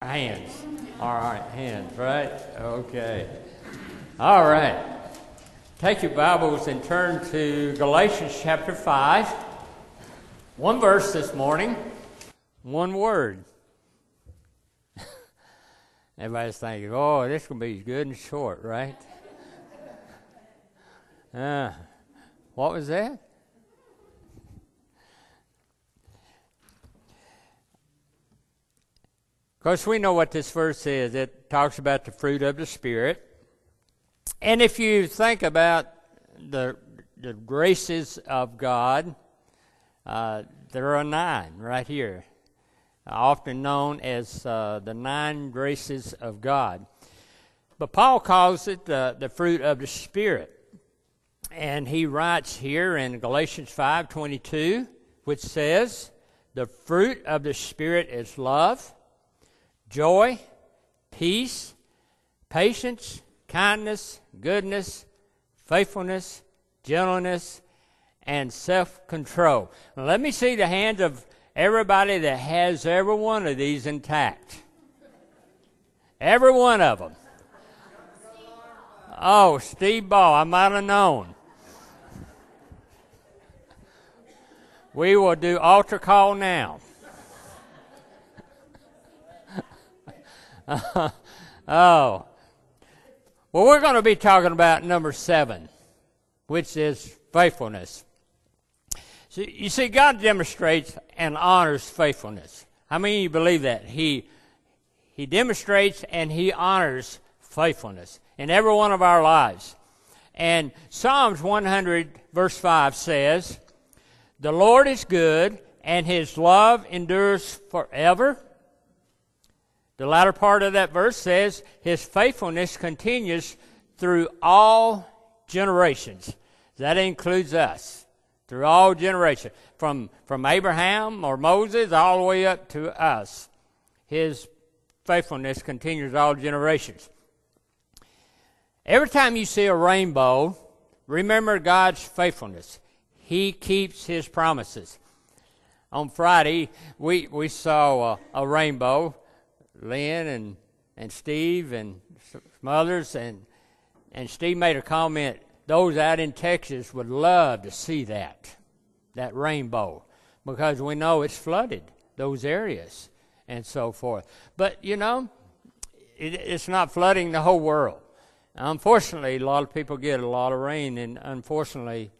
Hands. All right, hands, right? Okay. All right. Take your Bibles and turn to Galatians chapter 5. One verse this morning, one word. Everybody's thinking, oh, this is going to be good and short, right? What was that? Of course, we know what this verse is. It talks about the fruit of the Spirit. And if you think about the graces of God, there are 9 right here, often known as the 9 graces of God. But Paul calls it the fruit of the Spirit. And he writes here in Galatians 5:22, which says, the fruit of the Spirit is love, joy, peace, patience, kindness, goodness, faithfulness, gentleness, and self-control. Now, let me see the hands of everybody that has every one of these intact. Every one of them. Oh, Steve Ball, I might have known. We will do altar call now. Well, we're going to be talking about number 7, which is faithfulness. So, you see, God demonstrates and honors faithfulness. How many of you believe that? He demonstrates and He honors faithfulness in every one of our lives. And Psalms 100, verse 5 says, the Lord is good, and His love endures forever. The latter part of that verse says, His faithfulness continues through all generations. That includes us, through all generations. From Abraham or Moses all the way up to us. His faithfulness continues all generations. Every time you see a rainbow, remember God's faithfulness. He keeps His promises. On Friday, we saw a rainbow. Lynn and Steve and some others, and Steve made a comment, those out in Texas would love to see that rainbow, because we know it's flooded, those areas, and so forth. But, you know, it's not flooding the whole world. Unfortunately, a lot of people get a lot of rain, and unfortunately,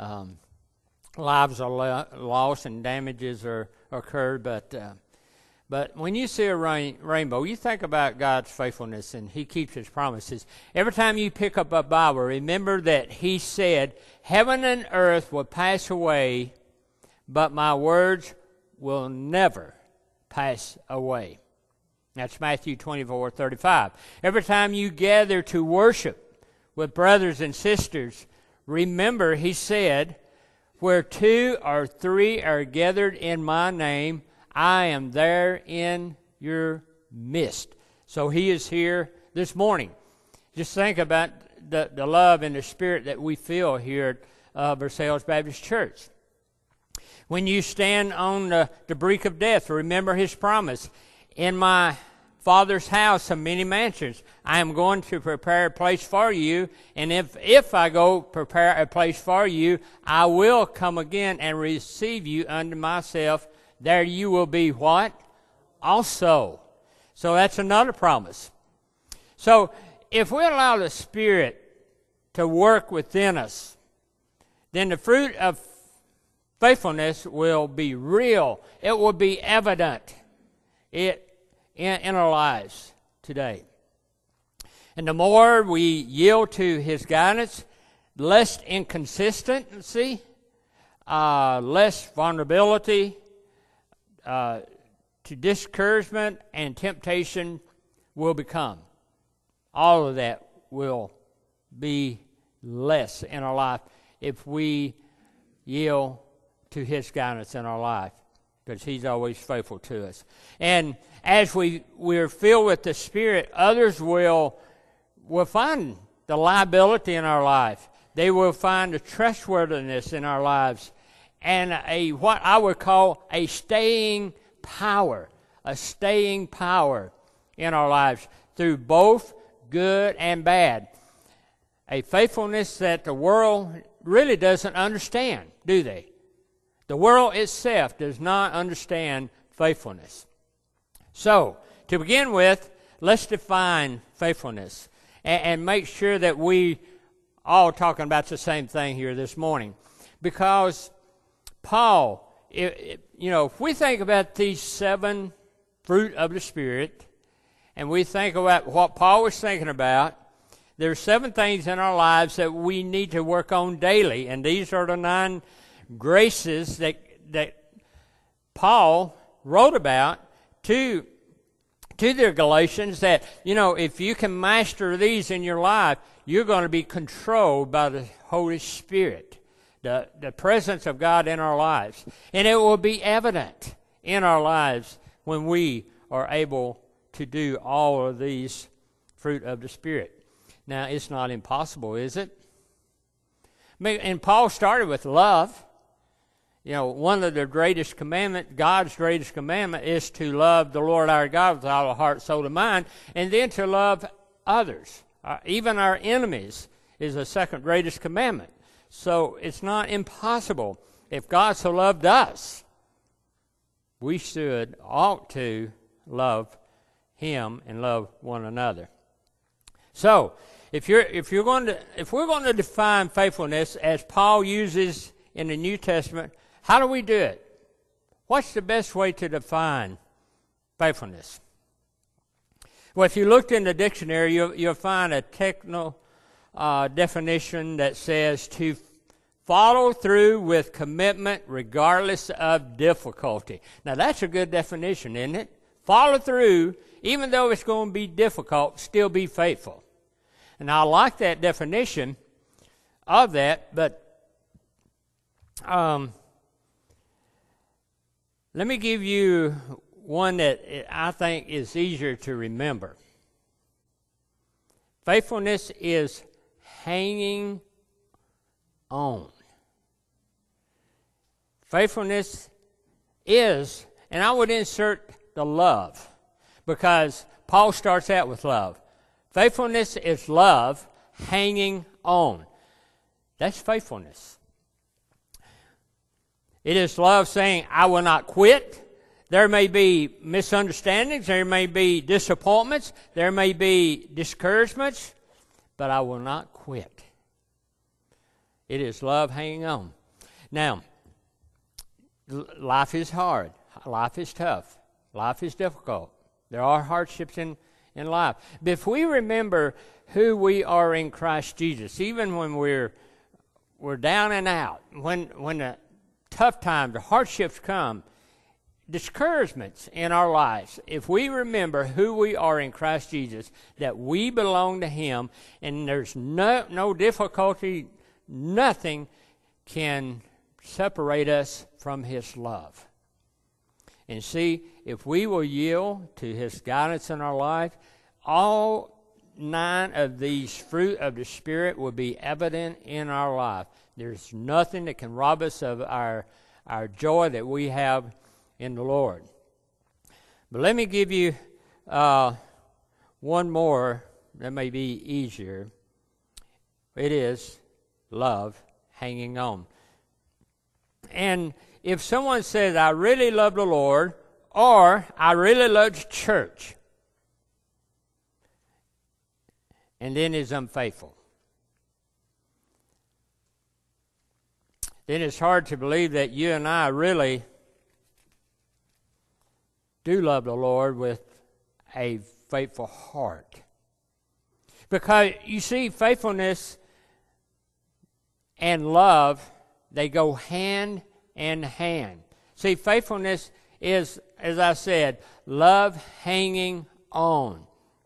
lives are lost and damages are occurred, But when you see a rainbow, you think about God's faithfulness, and He keeps His promises. Every time you pick up a Bible, remember that He said, heaven and earth will pass away, but my words will never pass away. That's Matthew 24:35. Every time you gather to worship with brothers and sisters, remember He said, where 2 or 3 are gathered in my name, I am there in your midst. So He is here this morning. Just think about the love and the spirit that we feel here at Versailles Baptist Church. When you stand on the brink of death, remember His promise. In my Father's house are many mansions. I am going to prepare a place for you. And if I go prepare a place for you, I will come again and receive you unto myself. There you will be what? Also. So that's another promise. So if we allow the Spirit to work within us, then the fruit of faithfulness will be real. It will be evident in our lives today. And the more we yield to His guidance, less inconsistency, less vulnerability, to discouragement and temptation will become. All of that will be less in our life if we yield to His guidance in our life, because He's always faithful to us. And as we're filled with the Spirit, others will find the liability in our life. They will find the trustworthiness in our lives, and what I would call a staying power in our lives through both good and bad. A faithfulness that the world really doesn't understand, do they? The world itself does not understand faithfulness. So, to begin with, let's define faithfulness and make sure that we all talking about the same thing here this morning. Because Paul, if we think about these 7 fruit of the Spirit, and we think about what Paul was thinking about, there are 7 things in our lives that we need to work on daily, and these are the 9 graces that Paul wrote about to the Galatians, that, if you can master these in your life, you're going to be controlled by the Holy Spirit, the presence of God in our lives. And it will be evident in our lives when we are able to do all of these fruit of the Spirit. Now, it's not impossible, is it? And Paul started with love. One of the greatest commandments, God's greatest commandment, is to love the Lord our God with all our heart, soul, and mind, and then to love others. Even our enemies is the second greatest commandment. So it's not impossible. If God so loved us, we ought to love Him and love one another. So, if we're going to define faithfulness as Paul uses in the New Testament, how do we do it? What's the best way to define faithfulness? Well, if you looked in the dictionary, you'll find a technical definition that says to follow through with commitment regardless of difficulty. Now, that's a good definition, isn't it? Follow through, even though it's going to be difficult, still be faithful. And I like that definition of that, but let me give you one that I think is easier to remember. Faithfulness is hanging on. Faithfulness is, and I would insert the love, because Paul starts out with love. Faithfulness is love hanging on. That's faithfulness. It is love saying, I will not quit. There may be misunderstandings, there may be disappointments, there may be discouragements, but I will not quit. It is love hanging on. Now, life is hard. Life is tough. Life is difficult. There are hardships in life. But if we remember who we are in Christ Jesus, even when we're down and out, when the tough times, the hardships come, discouragements in our lives, if we remember who we are in Christ Jesus, that we belong to Him, and there's no difficulty, nothing can separate us from His love. And see, if we will yield to His guidance in our life, all 9 of these fruit of the Spirit will be evident in our life. There's nothing that can rob us of our joy that we have in the Lord. But let me give you one more that may be easier. It is love hanging on. And if someone says, I really love the Lord, or I really love the church, and then is unfaithful, then it's hard to believe that you and I really do love the Lord with a faithful heart. Because, you see, faithfulness and love, they go hand in hand. See, faithfulness is, as I said, love hanging on.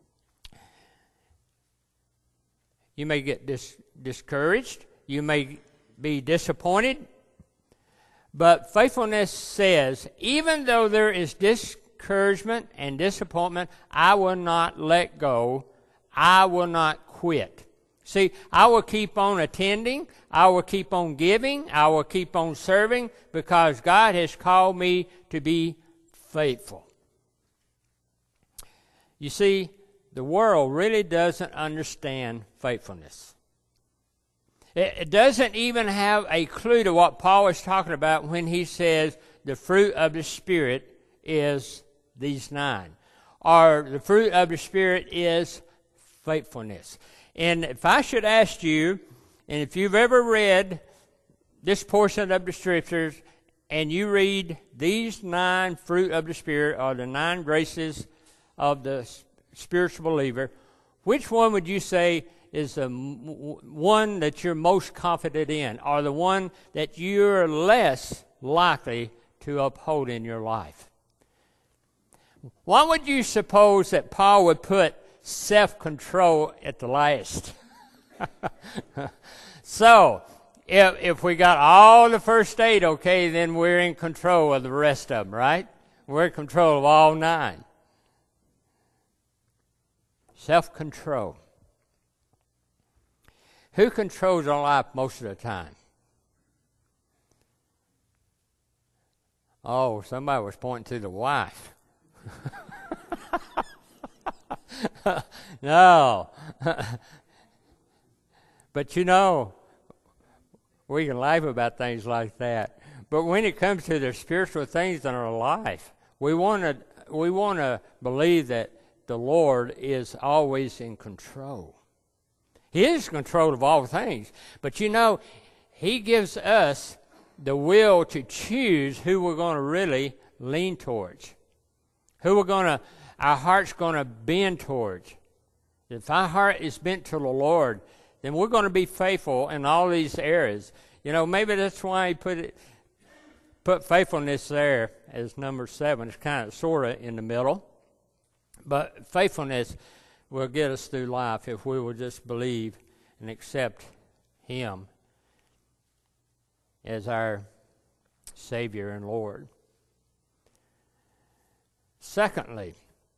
You may get discouraged. You may be disappointed. But faithfulness says, even though there is discouragement and disappointment, I will not let go. I will not quit. See, I will keep on attending. I will keep on giving. I will keep on serving, because God has called me to be faithful. You see, the world really doesn't understand faithfulness. It doesn't even have a clue to what Paul is talking about when he says the fruit of the Spirit is these 9. Or the fruit of the Spirit is faithfulness. And if I should ask you, and if you've ever read this portion of the Scriptures, and you read these 9 fruit of the Spirit, or the 9 graces of the spiritual believer, which one would you say is the one that you're most confident in, or the one that you're less likely to uphold in your life? Why would you suppose that Paul would put self-control at the last? So, if we got all the first 8, okay, then we're in control of the rest of them, right? We're in control of all 9. Self-control. Who controls our life most of the time? Oh, somebody was pointing to the wife. No. But you know, we can laugh about things like that. But when it comes to the spiritual things in our life, we want to believe that the Lord is always in control. He is in control of all things. But you know, He gives us the will to choose who we're going to really lean towards. Our heart's going to bend towards. If our heart is bent to the Lord, then we're going to be faithful in all these areas. You know, maybe that's why He put faithfulness there as number 7. It's kind of sort of in the middle. But faithfulness will get us through life if we will just believe and accept Him as our Savior and Lord. Secondly,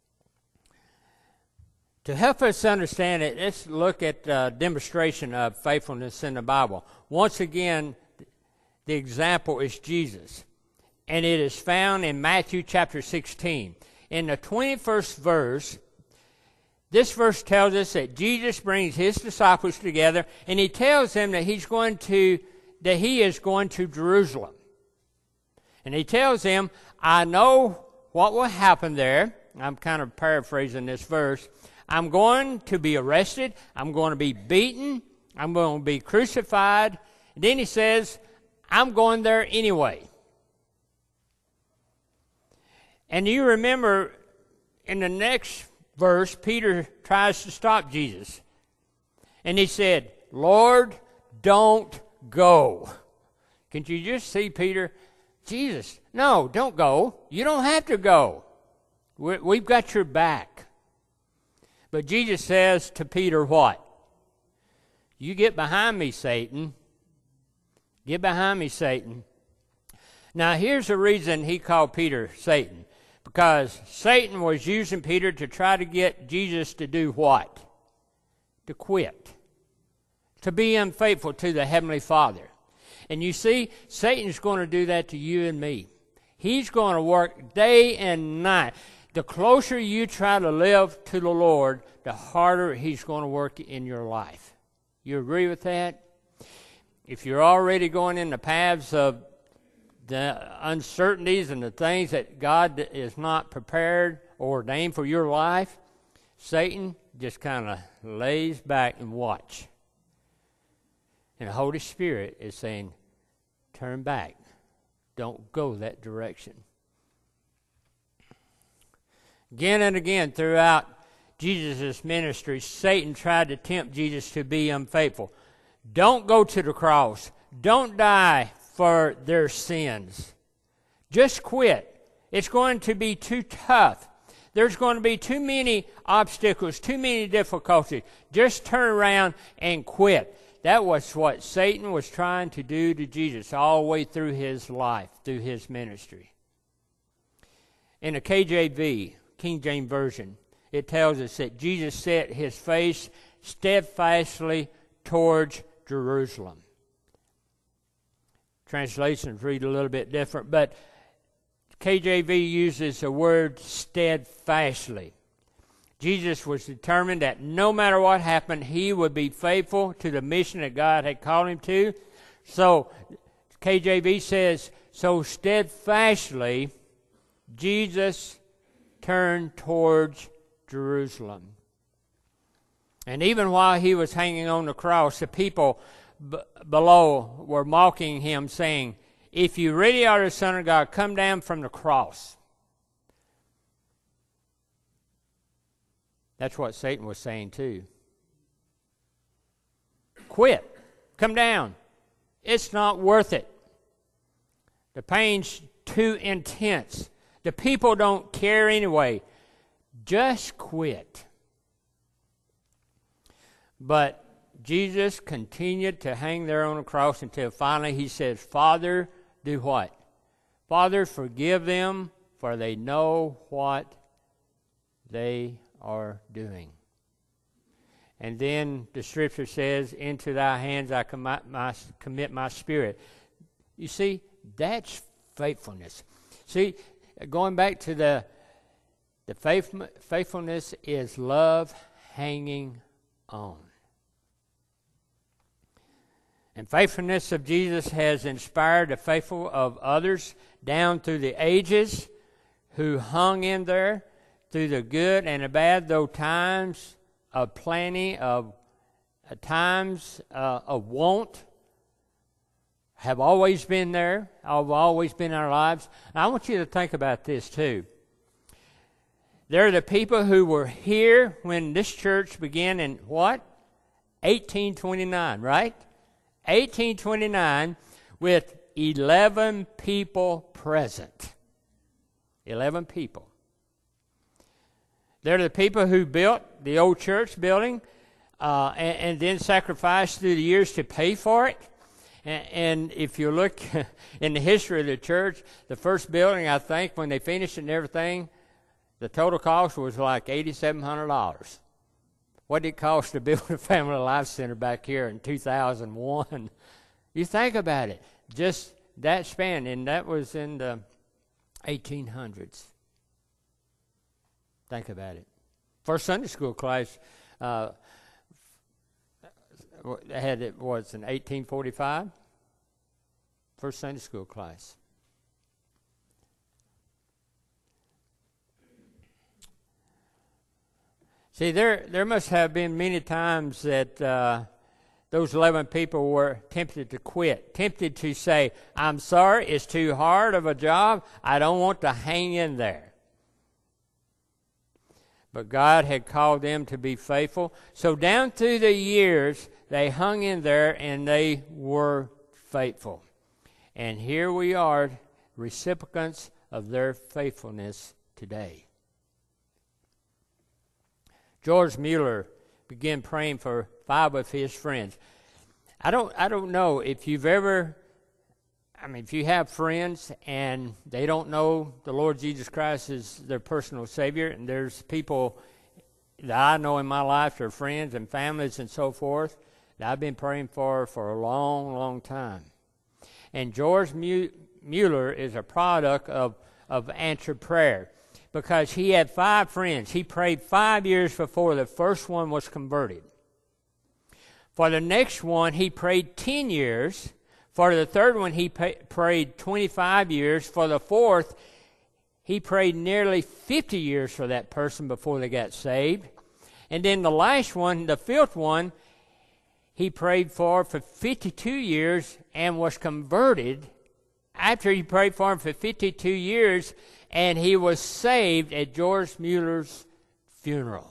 to help us understand it, let's look at the demonstration of faithfulness in the Bible. Once again, the example is Jesus, and it is found in Matthew chapter 16. In the 21st verse, this verse tells us that Jesus brings His disciples together, and He tells them that He is going to Jerusalem. And He tells them, I know what will happen there. I'm kind of paraphrasing this verse. I'm going to be arrested. I'm going to be beaten. I'm going to be crucified. And then He says, I'm going there anyway. And you remember in the next verse, Peter tries to stop Jesus. And he said, Lord, don't go. Can you just see Peter? Jesus, no, don't go. You don't have to go. We've got your back. But Jesus says to Peter what? You get behind me, Satan. Get behind me, Satan. Now, here's the reason he called Peter Satan. Because Satan was using Peter to try to get Jesus to do what? To quit. To be unfaithful to the Heavenly Father. And you see, Satan's going to do that to you and me. He's going to work day and night. The closer you try to live to the Lord, the harder He's going to work in your life. You agree with that? If you're already going in the paths of the uncertainties and the things that God is not prepared or ordained for your life, Satan just kind of lays back and watch. And the Holy Spirit is saying, turn back. Don't go that direction. Again and again throughout Jesus' ministry, Satan tried to tempt Jesus to be unfaithful. Don't go to the cross. Don't die for their sins. Just quit. It's going to be too tough. There's going to be too many obstacles, too many difficulties. Just turn around and quit. That was what Satan was trying to do to Jesus all the way through His life, through His ministry. In the KJV, King James Version, it tells us that Jesus set His face steadfastly towards Jerusalem. Translations read a little bit different, but KJV uses the word steadfastly. Jesus was determined that no matter what happened, he would be faithful to the mission that God had called him to. So, KJV says, so steadfastly, Jesus turned towards Jerusalem. And even while he was hanging on the cross, the people below were mocking him, saying, if you really are the Son of God, come down from the cross. That's what Satan was saying too. Quit. Come down. It's not worth it. The pain's too intense. The people don't care anyway. Just quit. But Jesus continued to hang there on the cross until finally he says, Father, do what? Father, forgive them, for they know what they are doing. And then the scripture says, into thy hands I commit my spirit. You see, that's faithfulness. See, going back to the faithfulness is love hanging on. And faithfulness of Jesus has inspired the faithful of others down through the ages who hung in there through the good and the bad, though times of plenty, of times of want have always been there, have always been in our lives. And I want you to think about this too. There are the people who were here when this church began in what? 1829, right? 1829 with 11 people present. 11 people. They're the people who built the old church building and then sacrificed through the years to pay for it. And if you look in the history of the church, the first building, I think, when they finished it and everything, the total cost was like $8,700. What did it cost to build a Family Life Center back here in 2001? You think about it. Just that span, and that was in the 1800s. Think about it. First Sunday school class had it was in 1845. First Sunday school class. See, there must have been many times that those 11 people were tempted to quit, tempted to say, I'm sorry, it's too hard of a job. I don't want to hang in there. But God had called them to be faithful. So down through the years, they hung in there and they were faithful. And here we are, recipients of their faithfulness today. George Mueller began praying for 5 of his friends. I don't know if you've ever, if you have friends and they don't know the Lord Jesus Christ as their personal Savior, and there's people that I know in my life, their friends and families and so forth, that I've been praying for a long, long time. And George Mueller is a product of answered prayer. Because he had 5 friends. He prayed 5 years before the first one was converted. For the next one, he prayed 10 years. For the third one, he prayed 25 years. For the fourth, he prayed nearly 50 years for that person before they got saved. And then the last one, the fifth one, he prayed for 52 years and was converted after he prayed for him for 52 years. And he was saved at George Mueller's funeral.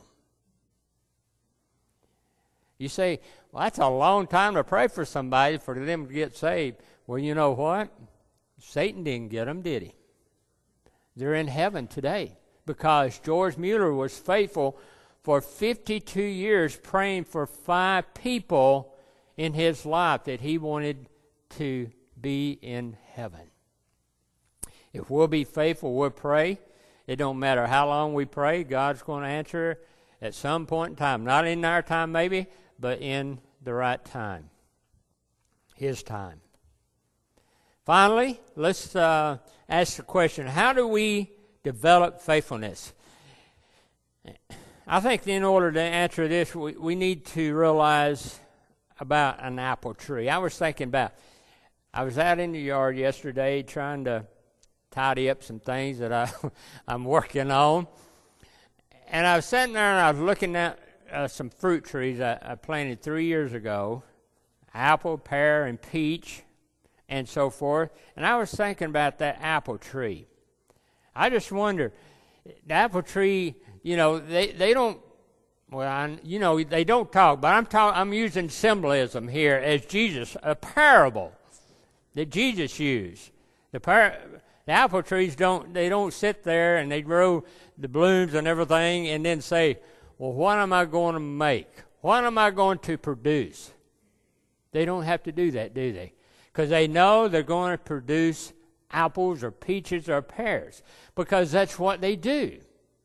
You say, well, that's a long time to pray for somebody for them to get saved. Well, you know what? Satan didn't get them, did he? They're in heaven today because George Mueller was faithful for 52 years praying for 5 people in his life that he wanted to be in heaven. If we'll be faithful, we'll pray. It don't matter how long we pray, God's going to answer at some point in time. Not in our time maybe, but in the right time. His time. Finally, let's ask the question, how do we develop faithfulness? I think in order to answer this, we need to realize about an apple tree. I was thinking about, I was out in the yard yesterday trying to tidy up some things that I'm working on. And I was sitting there and I was looking at some fruit trees I planted 3 years ago, apple, pear, and peach, and so forth. And I was thinking about that apple tree. I just wonder, the apple tree, you know, they don't, well, they don't talk, but I'm using symbolism here as Jesus, a parable that Jesus used. The apple trees don't sit there and they grow the blooms and everything and then say, well, what am I going to make? What am I going to produce? They don't have to do that, do they? Because they know they're going to produce apples or peaches or pears, because that's what they do.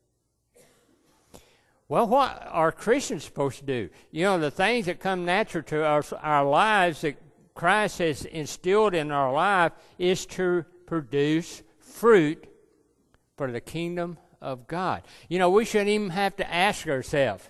Well, what are Christians supposed to do? You know, the things that come natural to our lives that Christ has instilled in our life is to produce fruit for the kingdom of God. You know, we shouldn't even have to ask ourselves.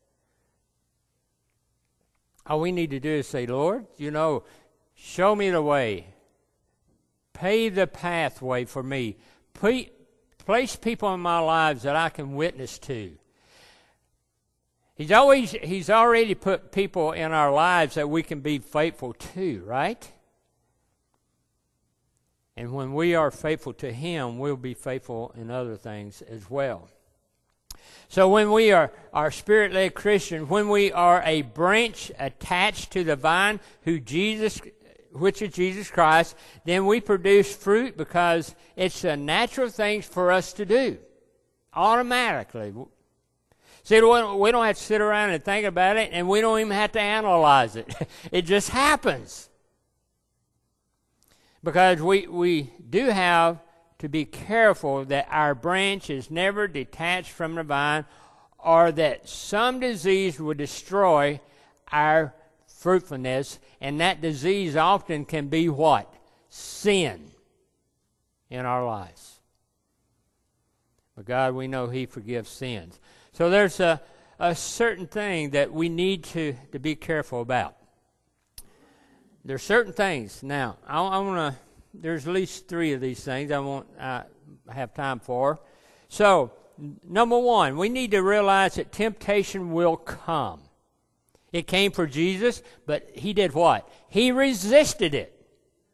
All we need to do is say, Lord, you know, show me the way. Pave the pathway for me. Place people in my lives that I can witness to. He's already put people in our lives that we can be faithful to, right? And when we are faithful to Him, we'll be faithful in other things as well. So when we are Spirit-led Christians, when we are a branch attached to the vine which is Jesus Christ, then we produce fruit because it's a natural thing for us to do, automatically. See, we don't have to sit around and think about it, and we don't even have to analyze it. It just happens. Because we do have to be careful that our branch is never detached from the vine, or that some disease would destroy our fruitfulness, and that disease often can be what? Sin in our lives. But God, we know He forgives sins. So there's a certain thing that we need to be careful about. There's certain things. Now, I want to, there's at least 3 of these things I won't have time for. So, number 1, we need to realize that temptation will come. It came for Jesus, but He did what? He resisted it.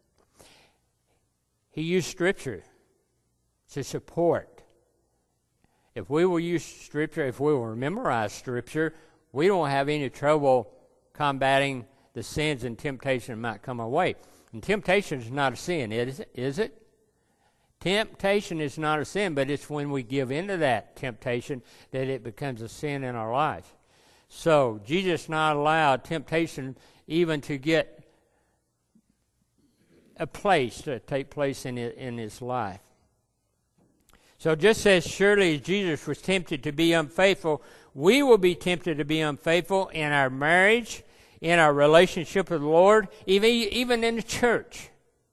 He used Scripture to support. If we will use Scripture, if we will memorize Scripture, we don't have any trouble combating the sins and temptation that might come our way. And temptation is not a sin, is it? Temptation is not a sin, but it's when we give into that temptation that it becomes a sin in our life. So Jesus not allowed temptation even to get a place to take place in His life. So just as surely as Jesus was tempted to be unfaithful, we will be tempted to be unfaithful in our marriage, in our relationship with the Lord, even in the church.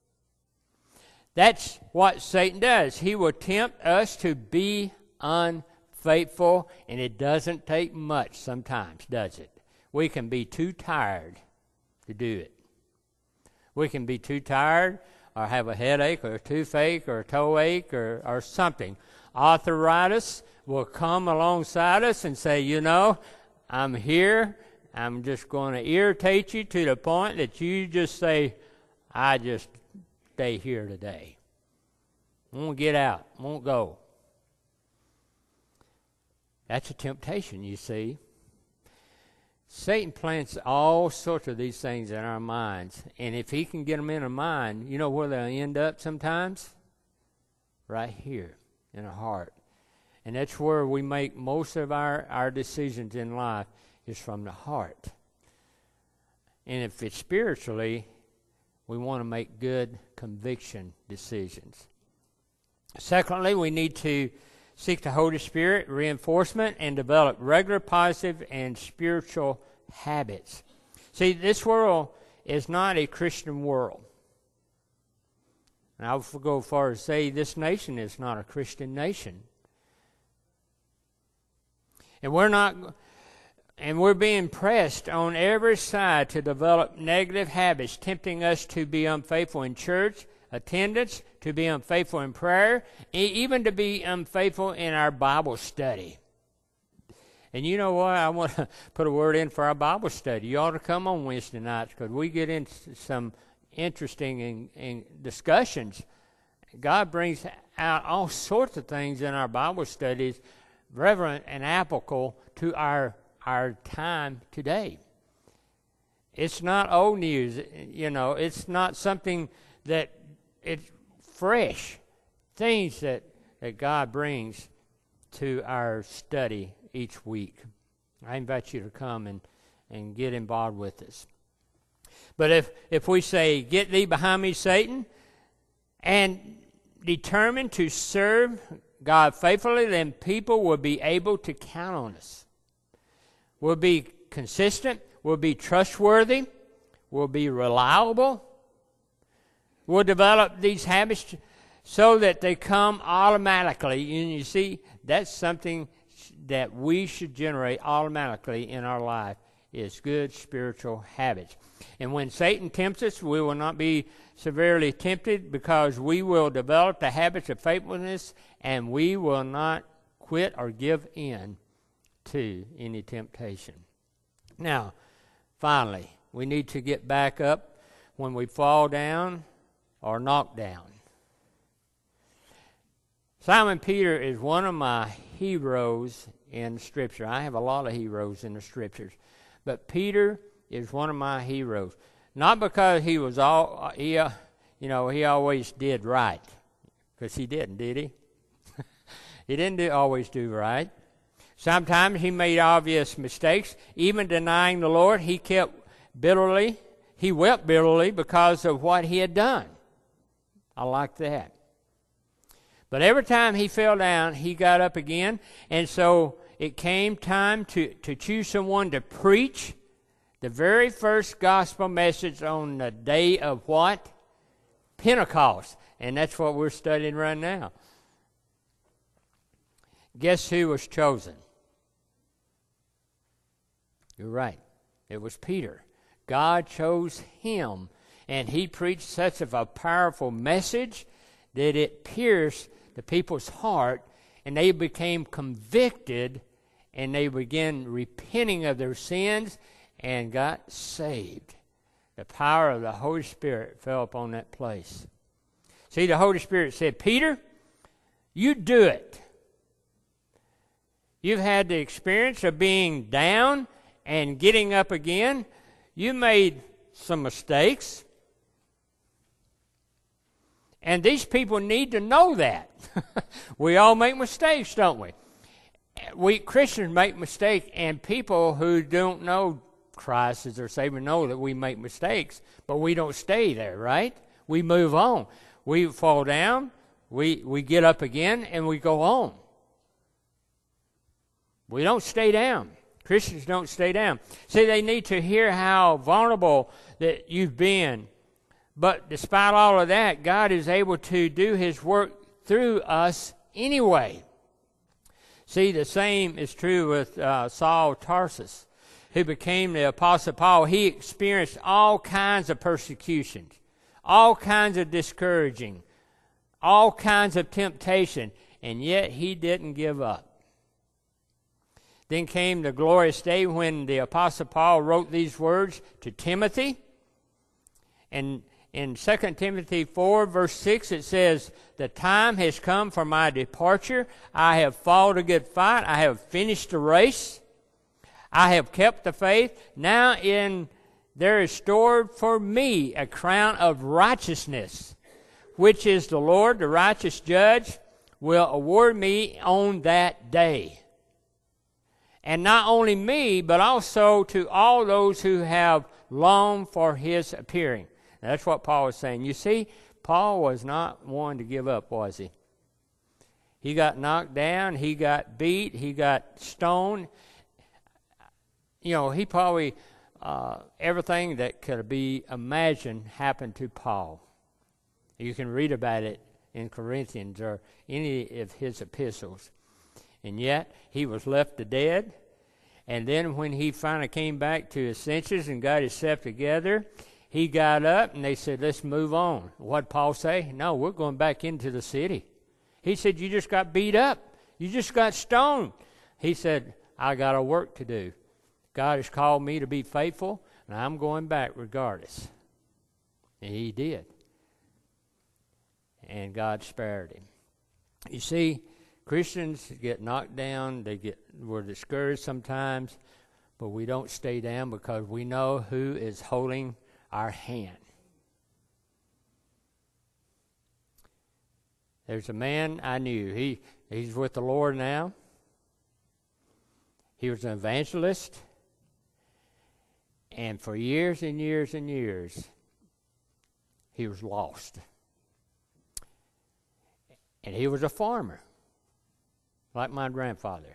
That's what Satan does. He will tempt us to be unfaithful, and it doesn't take much sometimes, does it? We can be too tired to do it. We can be too tired or have a headache or a toothache or a toe ache or something. Arthritis will come alongside us and say, you know, I'm here. I'm just going to irritate you to the point that you just say, I just stay here today. Won't get out. Won't go. That's a temptation, you see. Satan plants all sorts of these things in our minds. And if he can get them in our mind, you know where they'll end up sometimes? Right here in our heart. And that's where we make most of our decisions in life, is from the heart. And if it's spiritually, we want to make good conviction decisions. Secondly, we need to seek the Holy Spirit reinforcement and develop regular positive and spiritual habits. See, this world is not a Christian world. And I will go as far as say this nation is not a Christian nation. And we're being pressed on every side to develop negative habits, tempting us to be unfaithful in church attendance, to be unfaithful in prayer, even to be unfaithful in our Bible study. And you know what? I want to put a word in for our Bible study. You ought to come on Wednesday nights because we get into some interesting discussions. God brings out all sorts of things in our Bible studies, relevant and applicable to our time today. It's not old news, it's not something that it's fresh. Things that God brings to our study each week. I invite you to come and get involved with us. But if we say, "Get thee behind me, Satan," and determined to serve God faithfully, then people will be able to count on us. We'll be consistent, we'll be trustworthy, we'll be reliable. We'll develop these habits so that they come automatically. And you see, that's something that we should generate automatically in our life, is good spiritual habits. And when Satan tempts us, we will not be severely tempted because we will develop the habits of faithfulness and we will not quit or give in to any temptation. Now, finally, we need to get back up when we fall down or knocked down. Simon Peter is one of my heroes in Scripture. I have a lot of heroes in the Scriptures, but Peter is one of my heroes. Not because he was he always did right, because he didn't, did he? He didn't always do right. Sometimes he made obvious mistakes, even denying the Lord. He wept bitterly because of what he had done. I like that. But every time he fell down, he got up again. And so it came time to choose someone to preach the very first gospel message on the day of what? Pentecost. And that's what we're studying right now. Guess who was chosen? You're right. It was Peter. God chose him. And he preached such of a powerful message that it pierced the people's heart, and they became convicted, and they began repenting of their sins and got saved. The power of the Holy Spirit fell upon that place. See, the Holy Spirit said, "Peter, you do it. You've had the experience of being down and getting up again. You made some mistakes. And these people need to know that." We all make mistakes, don't we? We Christians make mistakes, and people who don't know Christ as their Savior know that we make mistakes, but we don't stay there, right? We move on. We fall down, we get up again, and we go on. We don't stay down. Christians don't stay down. See, they need to hear how vulnerable that you've been. But despite all of that, God is able to do His work through us anyway. See, the same is true with Saul of Tarsus, who became the Apostle Paul. He experienced all kinds of persecutions, all kinds of discouraging, all kinds of temptation, and yet he didn't give up. Then came the glorious day when the Apostle Paul wrote these words to Timothy. And in 2 Timothy 4, verse 6, it says, "The time has come for my departure. I have fought a good fight. I have finished the race. I have kept the faith. Now there is stored for me a crown of righteousness, which is the Lord, the righteous judge, will award me on that day. And not only me, but also to all those who have longed for His appearing." Now, that's what Paul was saying. You see, Paul was not one to give up, was he? He got knocked down. He got beat. He got stoned. He probably, everything that could be imagined happened to Paul. You can read about it in Corinthians or any of his epistles. And yet, he was left to dead. And then when he finally came back to his senses and got himself together, he got up and they said, let's move on. What Paul say? No, we're going back into the city. He said, you just got beat up. You just got stoned. He said, I got a work to do. God has called me to be faithful, and I'm going back regardless. And he did. And God spared him. You see, Christians get knocked down. We're discouraged sometimes, but we don't stay down because we know who is holding our hand. There's a man I knew. He's with the Lord now. He was an evangelist. And for years and years and years, he was lost. And he was a farmer, like my grandfather.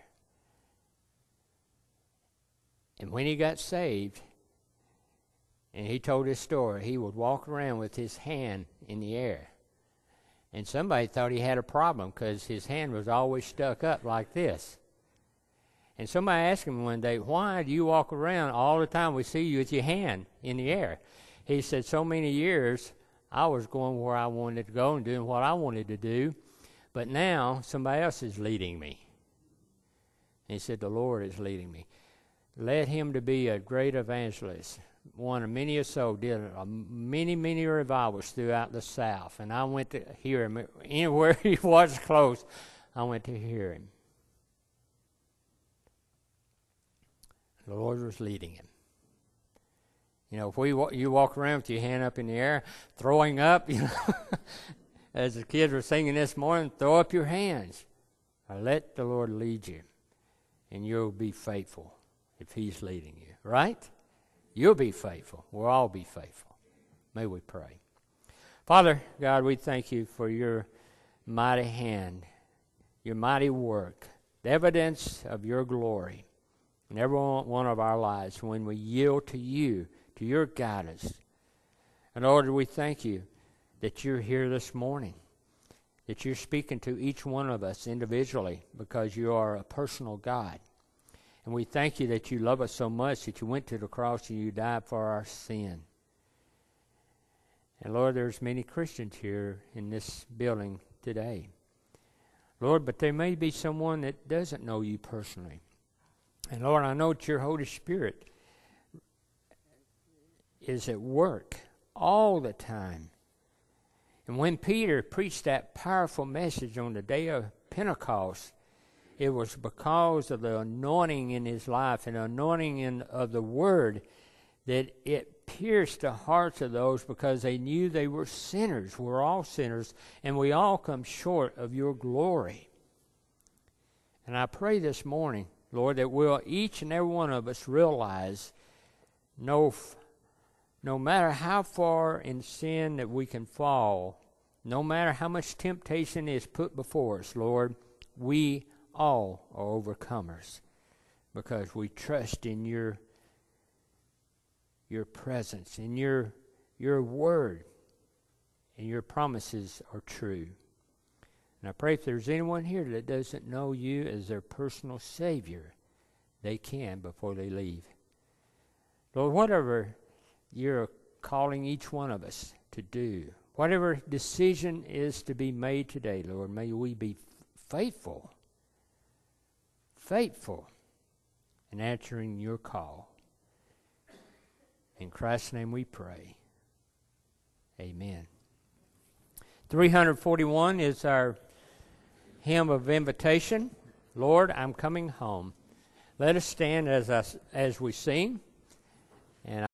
And when he got saved, and he told his story, he would walk around with his hand in the air. And somebody thought he had a problem because his hand was always stuck up like this. And somebody asked him one day, why do you walk around all the time we see you with your hand in the air? He said, so many years I was going where I wanted to go and doing what I wanted to do, but now somebody else is leading me. And he said, the Lord is leading me. Led him to be a great evangelist. One of many or so, did many revivals throughout the South. And I went to hear him. Anywhere he was close, I went to hear him. The Lord was leading him. You know, if you walk around with your hand up in the air, throwing up, you know, as the kids were singing this morning, throw up your hands. Or let the Lord lead you, and you'll be faithful if he's leading you, right? You'll be faithful. We'll all be faithful. May we pray. Father, God, we thank you for your mighty hand, your mighty work, the evidence of your glory in every one of our lives when we yield to you, to your guidance. And Lord, we thank you that you're here this morning, that you're speaking to each one of us individually because you are a personal God. And we thank you that you love us so much that you went to the cross and you died for our sin. And Lord, there's many Christians here in this building today. Lord, but there may be someone that doesn't know you personally. And Lord, I know that your Holy Spirit is at work all the time. And when Peter preached that powerful message on the day of Pentecost, it was because of the anointing in his life and the anointing of the Word that it pierced the hearts of those because they knew they were sinners. We're all sinners, and we all come short of your glory. And I pray this morning, Lord, that we'll each and every one of us realize no matter how far in sin that we can fall, no matter how much temptation is put before us, Lord, we all are overcomers because we trust in your presence, in your word, and your promises are true. And I pray if there's anyone here that doesn't know you as their personal Savior, they can before they leave. Lord, whatever you're calling each one of us to do, whatever decision is to be made today, Lord, may we be faithful in answering your call. In Christ's name we pray. Amen. 341 is our hymn of invitation. Lord, I'm coming home. Let us stand as we sing.